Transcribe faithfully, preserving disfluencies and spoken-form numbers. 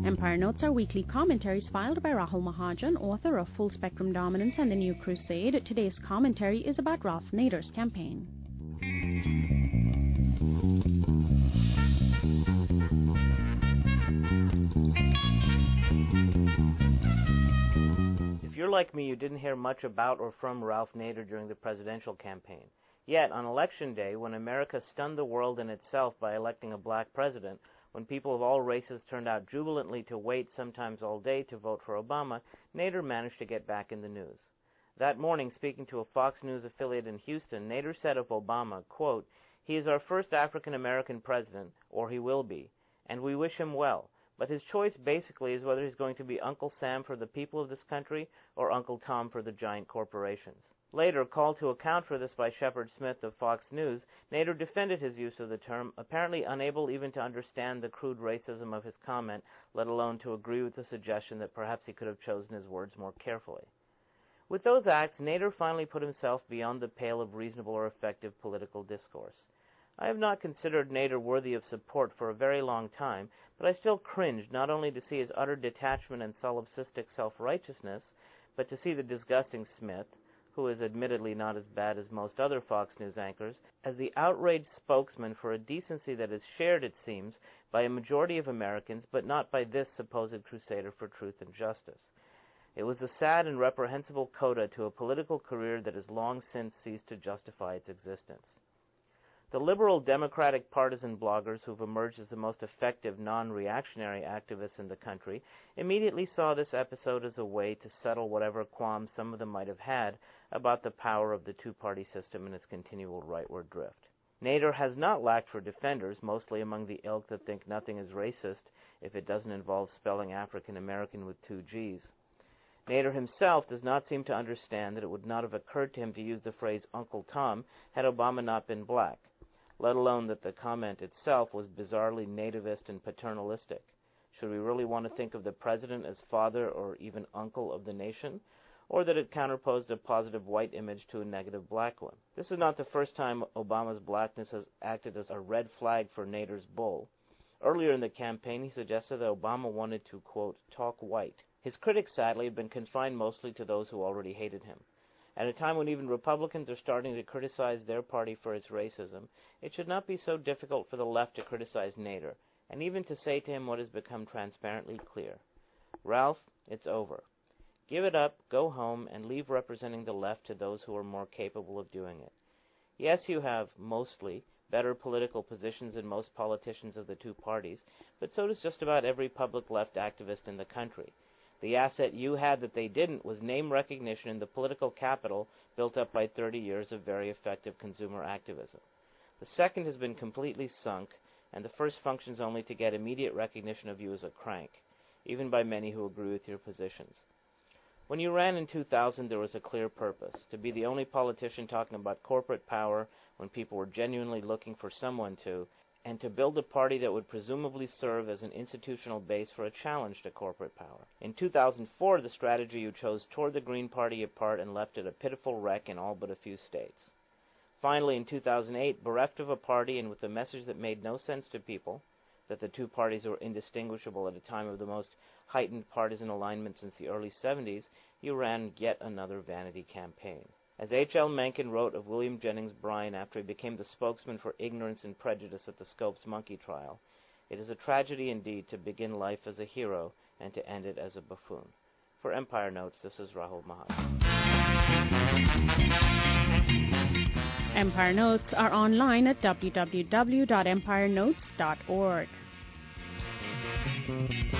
Empire Notes are weekly commentaries filed by Rahul Mahajan, author of Full Spectrum Dominance and the New Crusade. Today's commentary is about Ralph Nader's campaign. If you're like me, you didn't hear much about or from Ralph Nader during the presidential campaign. Yet, on Election Day, when America stunned the world and itself by electing a black president, when people of all races turned out jubilantly to wait, sometimes all day, to vote for Obama, Nader managed to get back in the news. That morning, speaking to a Fox News affiliate in Houston, Nader said of Obama, quote, "He is our first African-American president, or he will be, and we wish him well. But his choice basically is whether he's going to be Uncle Sam for the people of this country or Uncle Tom for the giant corporations." Later, called to account for this by Shepard Smith of Fox News, Nader defended his use of the term, apparently unable even to understand the crude racism of his comment, let alone to agree with the suggestion that perhaps he could have chosen his words more carefully. With those acts, Nader finally put himself beyond the pale of reasonable or effective political discourse. I have not considered Nader worthy of support for a very long time, but I still cringed not only to see his utter detachment and solipsistic self-righteousness, but to see the disgusting Smith, who is admittedly not as bad as most other Fox News anchors, as the outraged spokesman for a decency that is shared, it seems, by a majority of Americans, but not by this supposed crusader for truth and justice. It was the sad and reprehensible coda to a political career that has long since ceased to justify its existence. The liberal Democratic partisan bloggers who've emerged as the most effective non-reactionary activists in the country immediately saw this episode as a way to settle whatever qualms some of them might have had about the power of the two-party system and its continual rightward drift. Nader has not lacked for defenders, mostly among the ilk that think nothing is racist if it doesn't involve spelling African American with two G's. Nader himself does not seem to understand that it would not have occurred to him to use the phrase Uncle Tom had Obama not been black, let alone that the comment itself was bizarrely nativist and paternalistic. Should we really want to think of the president as father or even uncle of the nation, or that it counterposed a positive white image to a negative black one? This is not the first time Obama's blackness has acted as a red flag for Nader's bull. Earlier in the campaign, he suggested that Obama wanted to, quote, talk white. His critics, sadly, have been confined mostly to those who already hated him. At a time when even Republicans are starting to criticize their party for its racism, it should not be so difficult for the left to criticize Nader, and even to say to him what has become transparently clear. Ralph, it's over. Give it up, go home, and leave representing the left to those who are more capable of doing it. Yes, you have, mostly, better political positions than most politicians of the two parties, but so does just about every public left activist in the country. The asset you had that they didn't was name recognition in the political capital built up by thirty years of very effective consumer activism. The second has been completely sunk, and the first functions only to get immediate recognition of you as a crank, even by many who agree with your positions. When you ran in two thousand, there was a clear purpose, to be the only politician talking about corporate power when people were genuinely looking for someone to, and to build a party that would presumably serve as an institutional base for a challenge to corporate power. In two thousand four, the strategy you chose tore the Green Party apart and left it a pitiful wreck in all but a few states. Finally, in two thousand eight, bereft of a party and with a message that made no sense to people, that the two parties were indistinguishable at a time of the most heightened partisan alignment since the early seventies, you ran yet another vanity campaign. As H L Mencken wrote of William Jennings Bryan after he became the spokesman for ignorance and prejudice at the Scopes monkey trial, it is a tragedy indeed to begin life as a hero and to end it as a buffoon. For Empire Notes, this is Rahul Mahajan. Empire Notes are online at w w w dot empire notes dot org.